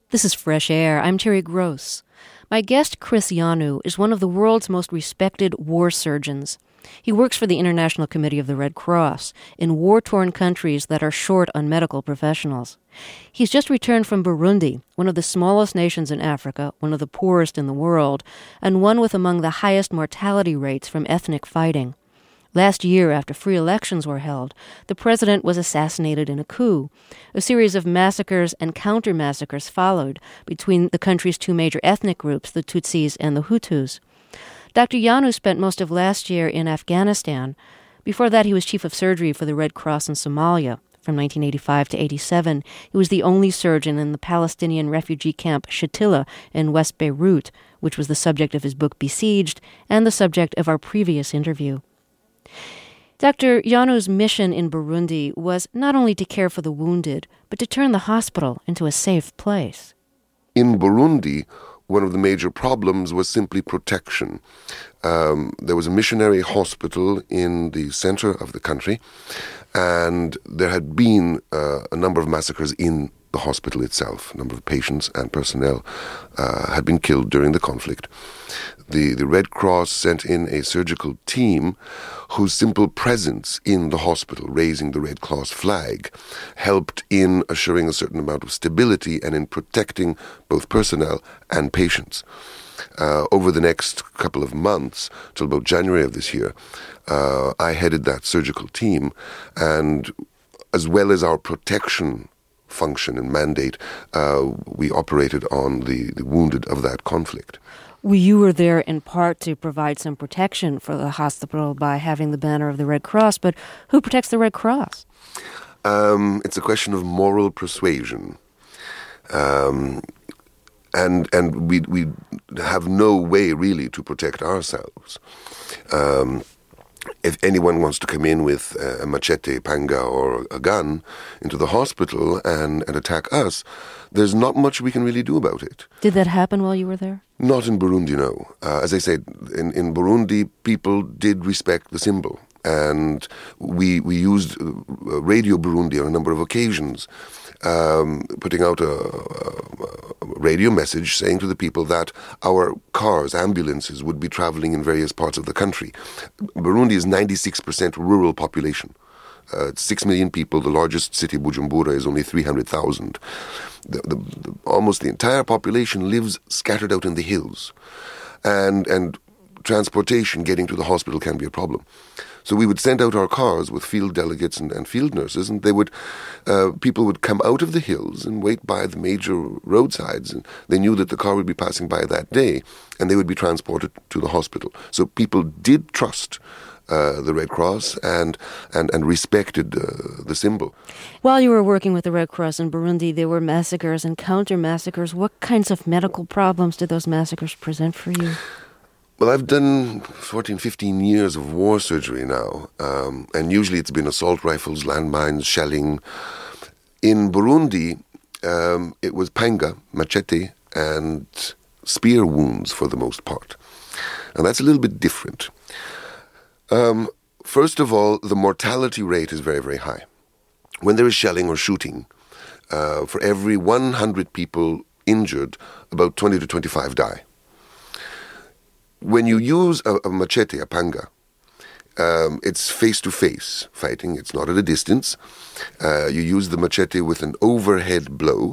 This is Fresh Air. I'm Terry Gross. My guest, Chris Yanu, is one of the world's most respected war surgeons. He works for the International Committee of the Red Cross in war-torn countries that are short on medical professionals. He's just returned from Burundi, one of the smallest nations in Africa, one of the poorest in the world, and one with among the highest mortality rates from ethnic fighting. Last year, after free elections were held, the president was assassinated in a coup. A series of massacres and counter-massacres followed between the country's two major ethnic groups, the Tutsis and the Hutus. Dr. Yanu spent most of last year in Afghanistan. Before that, he was chief of surgery for the Red Cross in Somalia. From 1985 to 87, he was the only surgeon in the Palestinian refugee camp Shatila in West Beirut, which was the subject of his book Besieged and the subject of our previous interview. Dr. Yanu's mission in Burundi was not only to care for the wounded, but to turn the hospital into a safe place. In Burundi, one of the major problems was simply protection. There was a missionary hospital in the center of the country, and there had been a number of massacres in the hospital itself. A number of patients and personnel had been killed during the conflict. The Red Cross sent in a surgical team whose simple presence in the hospital, raising the Red Cross flag, helped in assuring a certain amount of stability and in protecting both personnel and patients. Over the next couple of months, till about January of this year, I headed that surgical team, and as well as our protection function and mandate, we operated on the wounded of that conflict. Well, you were there in part to provide some protection for the hospital by having the banner of the Red Cross, but who protects the Red Cross? It's a question of moral persuasion. And we have no way really to protect ourselves. If anyone wants to come in with a machete, panga, or a gun into the hospital and attack us, there's not much we can really do about it. Did that happen while you were there? Not in Burundi, no. As I said, in Burundi, people did respect the symbol. And we used Radio Burundi on a number of occasions, putting out a radio message saying to the people that our cars, ambulances, would be traveling in various parts of the country. Burundi is 96% rural population. 6 million people. The largest city, Bujumbura, is only 300,000. Almost the entire population lives scattered out in the hills. And transportation, getting to the hospital, can be a problem. So we would send out our cars with field delegates and field nurses, and people would come out of the hills and wait by the major roadsides, and they knew that the car would be passing by that day, and they would be transported to the hospital. So people did trust the Red Cross and respected the symbol. While you were working with the Red Cross in Burundi, there were massacres and counter-massacres. What kinds of medical problems did those massacres present for you? Well, I've done 14, 15 years of war surgery now, and usually it's been assault rifles, landmines, shelling. In Burundi, it was panga, machete, and spear wounds for the most part. And that's a little bit different. First of all, the mortality rate is very, very high. When there is shelling or shooting, for every 100 people injured, about 20 to 25 die. When you use a machete, a panga, it's face-to-face fighting. It's not at a distance. You use the machete with an overhead blow,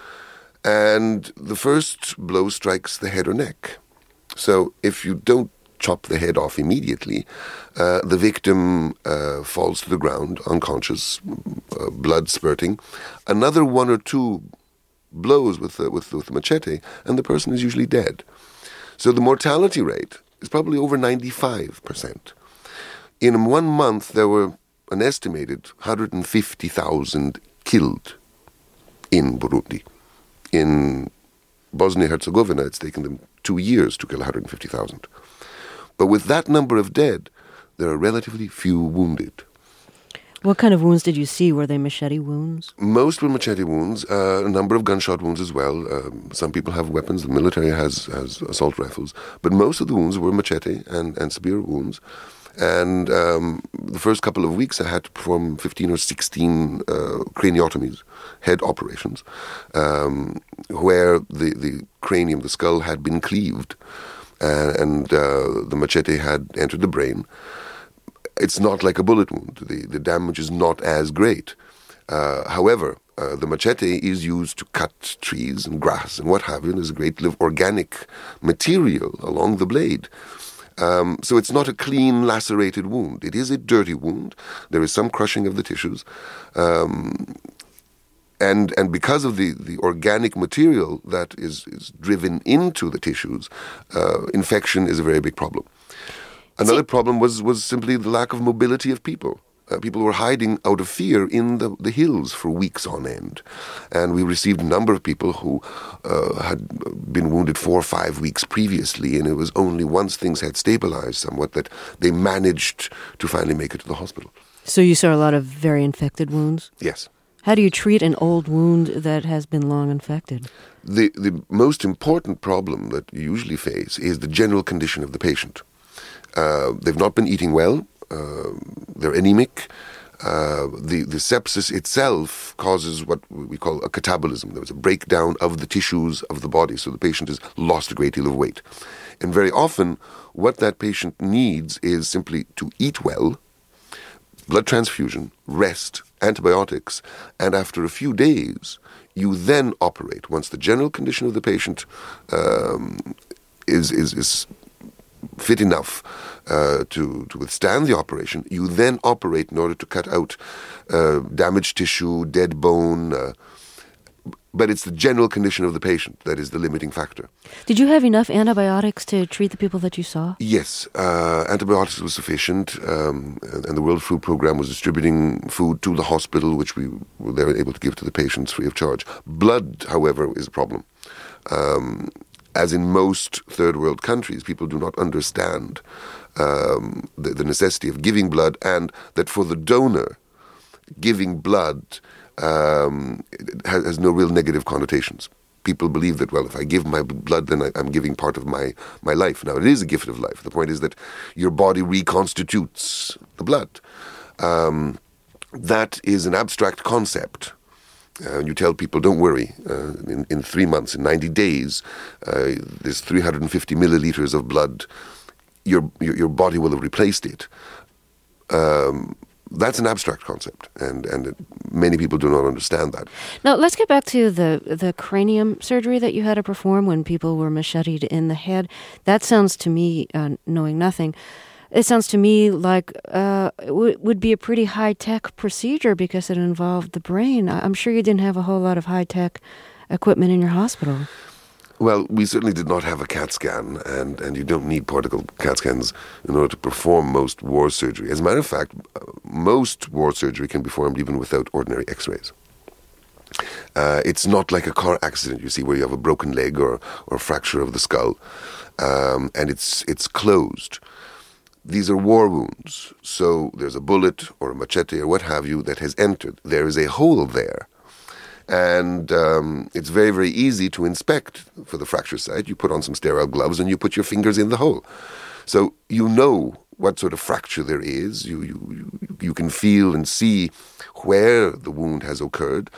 and the first blow strikes the head or neck. So if you don't chop the head off immediately, the victim falls to the ground, unconscious, blood spurting. Another one or two blows with the machete, and the person is usually dead. So the mortality rate is probably over 95%. In 1 month, there were an estimated 150,000 killed in Burundi. In Bosnia-Herzegovina, it's taken them 2 years to kill 150,000. But with that number of dead, there are relatively few wounded. What kind of wounds did you see? Were they machete wounds? Most were machete wounds, a number of gunshot wounds as well. Some people have weapons. The military has assault rifles. But most of the wounds were machete and spear wounds. And the first couple of weeks I had to perform 15 or 16 craniotomies, head operations, where where the cranium, the skull, had been cleaved and the machete had entered the brain. It's not like a bullet wound. The damage is not as great. However, the machete is used to cut trees and grass and what have you, and there's a great deal of organic material along the blade. So it's not a clean, lacerated wound. It is a dirty wound. There is some crushing of the tissues. And because of the organic material that is driven into the tissues, infection is a very big problem. Another problem was simply the lack of mobility of people. People were hiding out of fear in the hills for weeks on end. And we received a number of people who had been wounded 4 or 5 weeks previously, and it was only once things had stabilized somewhat that they managed to finally make it to the hospital. So you saw a lot of very infected wounds? Yes. How do you treat an old wound that has been long infected? The most important problem that you usually face is the general condition of the patient. They've not been eating well. They're anemic. The sepsis itself causes what we call a catabolism. There was a breakdown of the tissues of the body, so the patient has lost a great deal of weight. And very often, what that patient needs is simply to eat well, blood transfusion, rest, antibiotics, and after a few days, you then operate. Once the general condition of the patient is fit enough to withstand the operation, you then operate in order to cut out damaged tissue, dead bone. But it's the general condition of the patient that is the limiting factor. Did you have enough antibiotics to treat the people that you saw? Yes, antibiotics was sufficient, and the World Food Programme was distributing food to the hospital, which we were there able to give to the patients free of charge. Blood, however, is a problem. As in most third world countries, people do not understand the necessity of giving blood, and that for the donor, giving blood has no real negative connotations. People believe that, well, if I give my blood, then I'm giving part of my life. Now, it is a gift of life. The point is that your body reconstitutes the blood. That is an abstract concept. You tell people, don't worry, in 3 months, in 90 days, there's 350 milliliters of blood. Your body will have replaced it. That's an abstract concept, and many people do not understand that. Now, let's get back to the cranium surgery that you had to perform when people were macheted in the head. That sounds to me, knowing nothing, it sounds to me like it would be a pretty high-tech procedure because it involved the brain. I'm sure you didn't have a whole lot of high-tech equipment in your hospital. Well, we certainly did not have a CAT scan, and you don't need portable CAT scans in order to perform most war surgery. As a matter of fact, most war surgery can be performed even without ordinary x-rays. It's not like a car accident, you see, where you have a broken leg or a fracture of the skull, and it's closed. These are war wounds, so there's a bullet or a machete or what have you that has entered. There is a hole there. And it's very, very easy to inspect for the fracture site. You put on some sterile gloves and you put your fingers in the hole. So you know what sort of fracture there is. You can feel and see where the wound has occurred.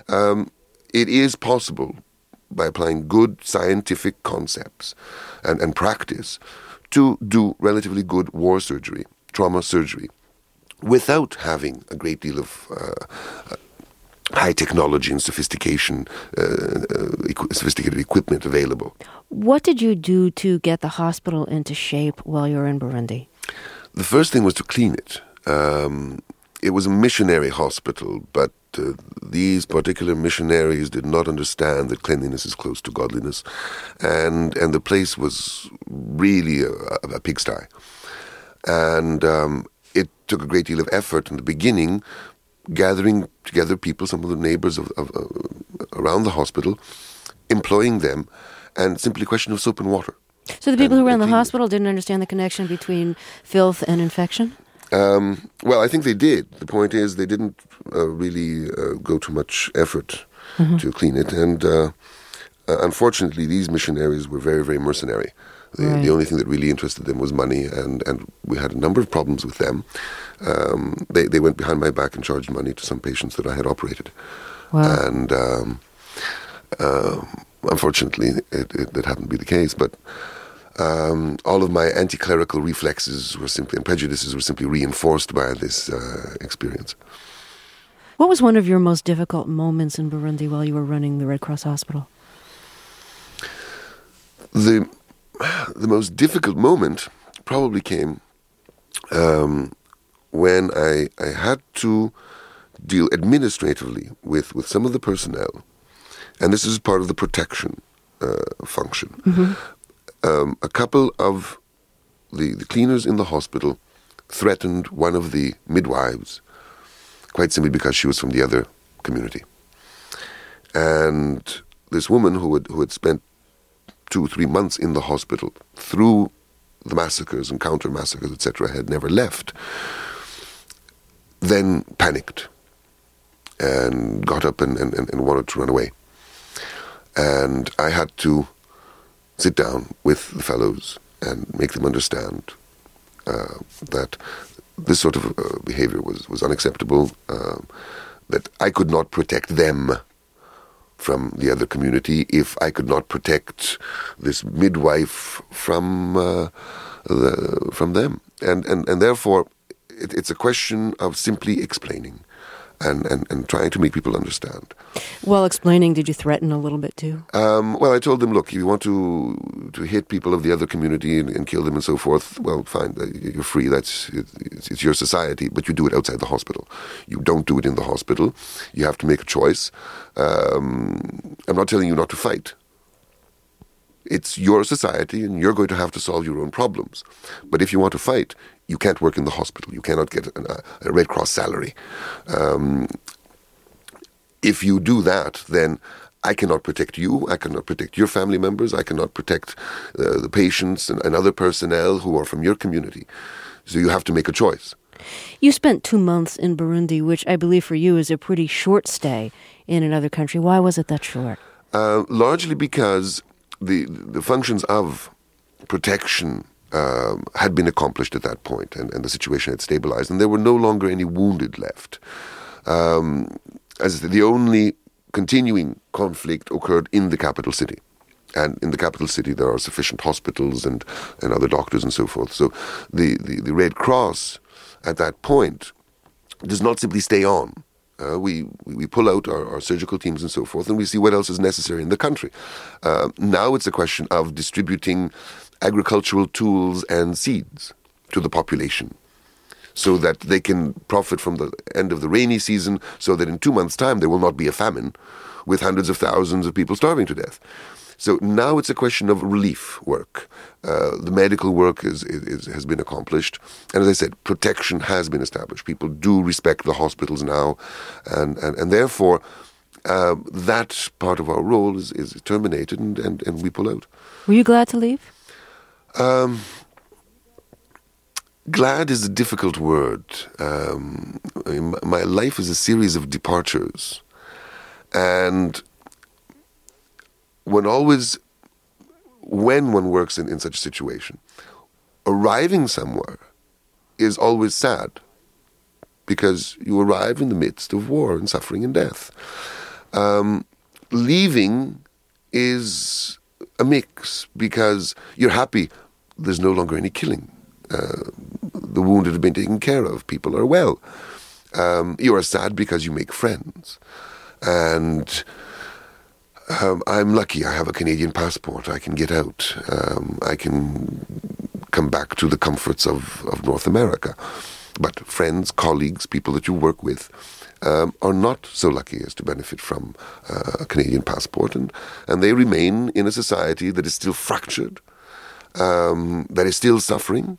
It is possible, by applying good scientific concepts and practice, to do relatively good war surgery, trauma surgery, without having a great deal of high technology and sophisticated equipment available. What did you do to get the hospital into shape while you were in Burundi? The first thing was to clean it. It was a missionary hospital, but these particular missionaries did not understand that cleanliness is close to godliness, and the place was really a pigsty. And it took a great deal of effort in the beginning, gathering together people, some of the neighbors of around the hospital, employing them, and simply a question of soap and water. So the people who ran the hospital didn't understand the connection between filth and infection? Well, I think they did. The point is they didn't really go to much effort to clean it. And unfortunately, these missionaries were very, very mercenary. The only thing that really interested them was money, and we had a number of problems with them. They went behind my back and charged money to some patients that I had operated. Wow. And unfortunately, that happened to be the case. But all of my anti-clerical reflexes and prejudices were simply reinforced by this experience. What was one of your most difficult moments in Burundi while you were running the Red Cross Hospital? The most difficult moment probably came when I had to deal administratively with some of the personnel, and this is part of the protection function. Mm-hmm. A couple of the cleaners in the hospital threatened one of the midwives, quite simply because she was from the other community. And this woman who had spent 2-3 months in the hospital through the massacres and counter-massacres, etc., had never left, then panicked and got up and wanted to run away. And I had to sit down with the fellows and make them understand that this sort of behavior was unacceptable, that I could not protect them from the other community if I could not protect this midwife from them. And therefore, it's a question of simply explaining and trying to make people understand. While explaining, did you threaten a little bit too? Well, I told them, look, if you want to hit people of the other community and kill them and so forth, well, fine, you're free. It's your society, but you do it outside the hospital. You don't do it in the hospital. You have to make a choice. I'm not telling you not to fight. It's your society, and you're going to have to solve your own problems. But if you want to fight, you can't work in the hospital. You cannot get a Red Cross salary. If you do that, then I cannot protect you. I cannot protect your family members. I cannot protect the patients and other personnel who are from your community. So you have to make a choice. You spent 2 months in Burundi, which I believe for you is a pretty short stay in another country. Why was it that short? Largely because the functions of protection had been accomplished at that point, and the situation had stabilized, and there were no longer any wounded left. As I said, the only continuing conflict occurred in the capital city. And in the capital city, there are sufficient hospitals and other doctors and so forth. So the Red Cross, at that point, does not simply stay on. We pull out our surgical teams and so forth, and we see what else is necessary in the country. Now it's a question of distributing agricultural tools and seeds to the population, so that they can profit from the end of the rainy season, so that in 2 months' time there will not be a famine with hundreds of thousands of people starving to death. So now it's a question of relief work. The medical work has been accomplished. And as I said, protection has been established. People do respect the hospitals now. And therefore, that part of our role is terminated and we pull out. Were you glad to leave? Glad is a difficult word. My life is a series of departures. And when one works in such a situation, arriving somewhere is always sad, because you arrive in the midst of war and suffering and death. Leaving is a mix, because you're happy there's no longer any killing. The wounded have been taken care of. People are well. You are sad because you make friends. And I'm lucky. I have a Canadian passport. I can get out. I can come back to the comforts of North America. But friends, colleagues, people that you work with are not so lucky as to benefit from a Canadian passport. And they remain in a society that is still fractured, that is still suffering,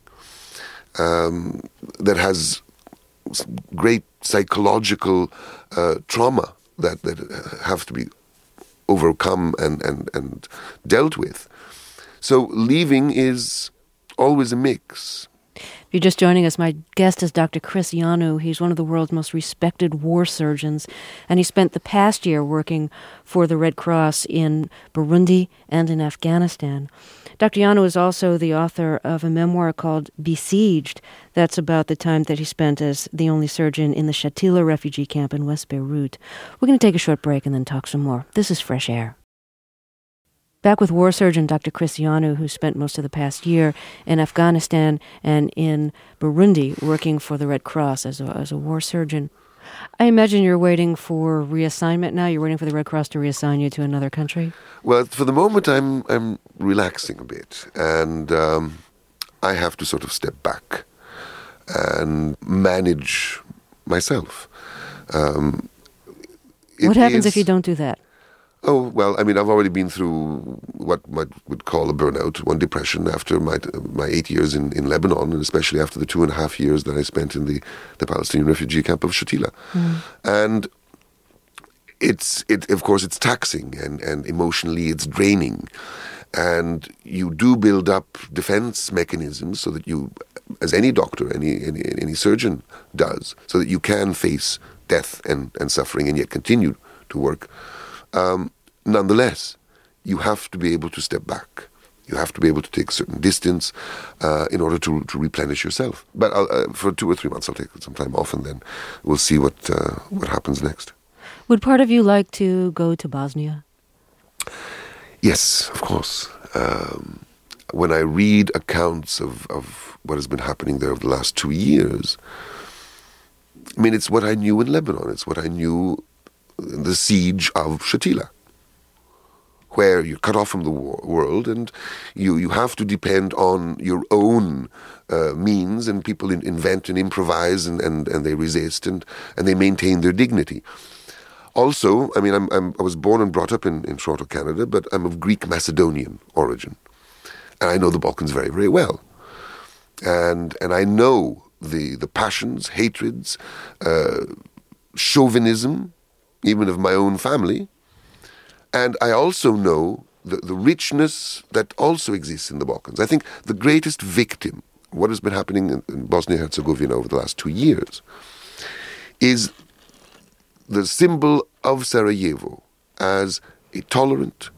that has great psychological trauma that have to be overcome and dealt with. So leaving is always a mix. If you're just joining us, my guest is Dr. Chris Yanu. He's one of the world's most respected war surgeons, and he spent the past year working for the Red Cross in Burundi and in Afghanistan. Dr. Yanu is also the author of a memoir called Besieged. That's about the time that he spent as the only surgeon in the Shatila refugee camp in West Beirut. We're going to take a short break and then talk some more. This is Fresh Air. back with war surgeon Dr. Chris Yanu, who spent most of the past year in Afghanistan and in Burundi working for the Red Cross as a war surgeon. I imagine you're waiting for reassignment now. You're waiting for the Red Cross to reassign you to another country? Well, for the moment, I'm relaxing a bit, and I have to sort of step back and manage myself. What happens if you don't do that? Oh, well, I mean, I've already been through what one would call a burnout, one depression after my 8 years in Lebanon, and especially after the 2.5 years that I spent in the Palestinian refugee camp of Shatila. And of course, it's taxing and emotionally it's draining. And you do build up defense mechanisms so that you, as any doctor, any surgeon does, so that you can face death and suffering and yet continue to work. Nonetheless, you have to be able to step back. You have to be able to take a certain distance in order to replenish yourself. But for 2 or 3 months, I'll take some time off, and then we'll see what happens next. Would part of you like to go to Bosnia? Yes, of course. When I read accounts of what has been happening there over the last 2 years, I mean, it's what I knew in Lebanon. It's what I knew in the siege of Shatila, where you're cut off from the world and you have to depend on your own means, and people invent and improvise and they resist and they maintain their dignity. Also, I mean, I was born and brought up in Toronto, Canada, but I'm of Greek Macedonian origin. And I know the Balkans very, very well. And I know the passions, hatreds, chauvinism, even of my own family. And I also know the richness that also exists in the Balkans. I think the greatest victim, what has been happening in Bosnia-Herzegovina over the last 2 years, is the symbol of Sarajevo as a tolerant,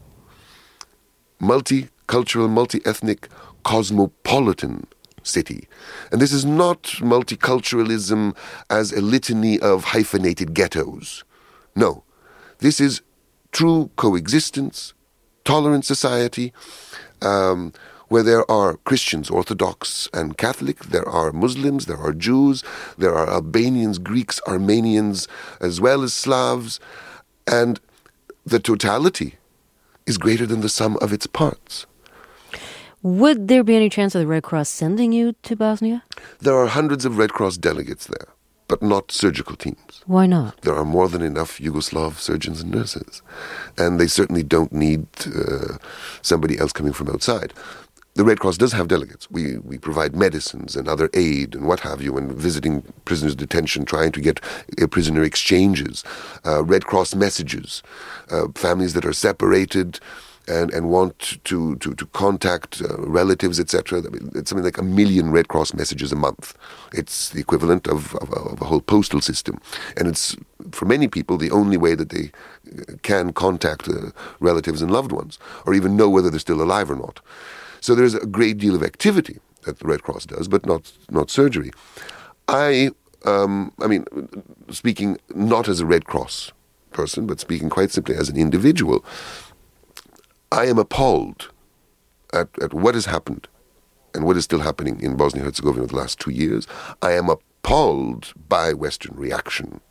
multicultural, multi-ethnic, cosmopolitan city. And this is not multiculturalism as a litany of hyphenated ghettos. No, this is true coexistence, tolerant society, where there are Christians, Orthodox and Catholic, there are Muslims, there are Jews, there are Albanians, Greeks, Armenians, as well as Slavs, and the totality is greater than the sum of its parts. Would there be any chance of the Red Cross sending you to Bosnia? There are hundreds of Red Cross delegates there, but not surgical teams. Why not? There are more than enough Yugoslav surgeons and nurses, and they certainly don't need somebody else coming from outside. The Red Cross does have delegates. We provide medicines and other aid and what have you, and visiting prisoners' detention, trying to get prisoner exchanges, Red Cross messages, families that are separated and want to contact relatives, etc. It's something like 1 million Red Cross messages a month. It's the equivalent of a whole postal system. And it's, for many people, the only way that they can contact relatives and loved ones, or even know whether they're still alive or not. So there's a great deal of activity that the Red Cross does, but not surgery. I mean, speaking not as a Red Cross person, but speaking quite simply as an individual, I am appalled at what has happened and what is still happening in Bosnia-Herzegovina the last 2 years. I am appalled by Western reaction.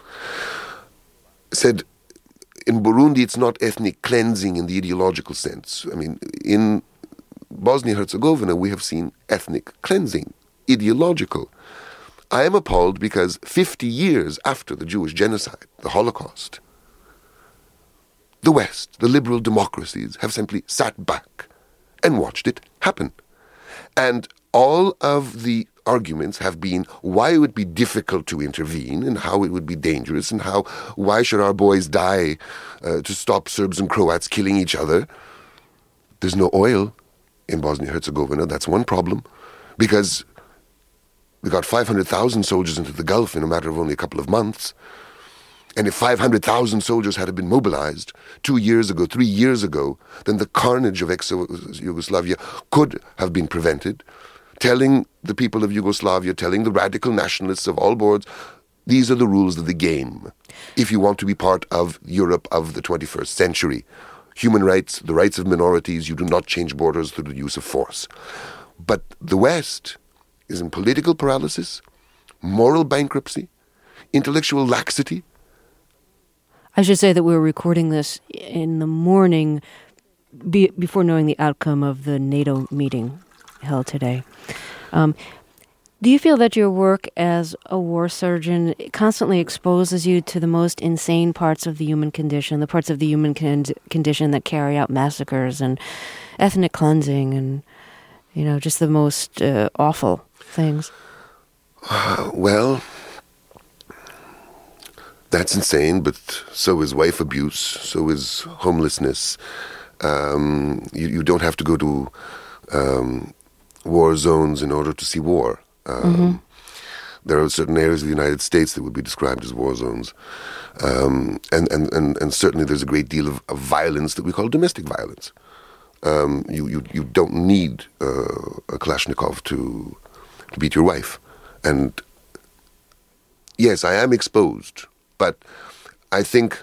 Said, in Burundi, it's not ethnic cleansing in the ideological sense. I mean, in Bosnia-Herzegovina, we have seen ethnic cleansing, ideological. I am appalled because 50 years after the Jewish genocide, the Holocaust, the West, the liberal democracies, have simply sat back and watched it happen. And all of the arguments have been why it would be difficult to intervene and how it would be dangerous and why should our boys die to stop Serbs and Croats killing each other. There's no oil in Bosnia-Herzegovina. That's one problem, because we got 500,000 soldiers into the Gulf in a matter of only a couple of months. And if 500,000 soldiers had been mobilized 2 years ago, 3 years ago, then the carnage of ex-Yugoslavia could have been prevented. Telling the people of Yugoslavia, telling the radical nationalists of all boards, these are the rules of the game. If you want to be part of Europe of the 21st century, human rights, the rights of minorities. You do not change borders through the use of force. But the West is in political paralysis, moral bankruptcy, intellectual laxity. I should say that we were recording this in the morning before knowing the outcome of the NATO meeting held today. Do you feel that your work as a war surgeon constantly exposes you to the most insane parts of the human condition, the parts of the human condition that carry out massacres and ethnic cleansing and, just the most awful things? Well, that's insane, but so is wife abuse, so is homelessness. You don't have to go to war zones in order to see war. There are certain areas of the United States that would be described as war zones. And certainly there's a great deal of violence that we call domestic violence. You don't need a Kalashnikov to beat your wife. And yes, I am exposed, but I think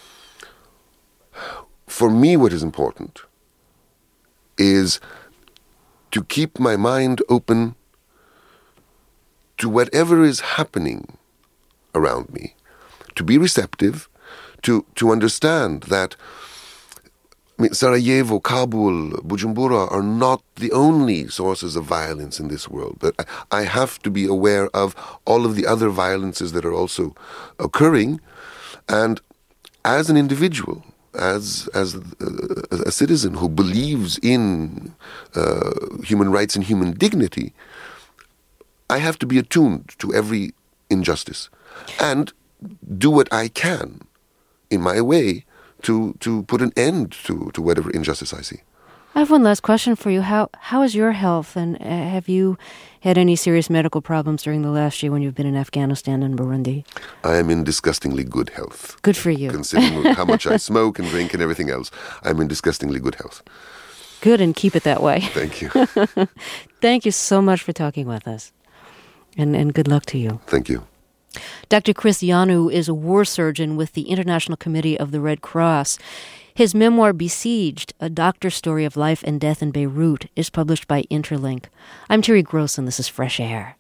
for me what is important is to keep my mind open to whatever is happening around me, to be receptive, to understand that Sarajevo, Kabul, Bujumbura are not the only sources of violence in this world. But I have to be aware of all of the other violences that are also occurring. And as an individual, as a citizen who believes in human rights and human dignity, I have to be attuned to every injustice and do what I can in my way to put an end to whatever injustice I see. I have one last question for you. How is your health, and have you had any serious medical problems during the last year when you've been in Afghanistan and Burundi? I am in disgustingly good health. Good for you. Considering how much I smoke and drink and everything else, I'm in disgustingly good health. Good, and keep it that way. Thank you. Thank you so much for talking with us. And good luck to you. Thank you. Dr. Chris Yanu is a war surgeon with the International Committee of the Red Cross. His memoir, Besieged, A Doctor's Story of Life and Death in Beirut, is published by Interlink. I'm Terry Gross, and this is Fresh Air.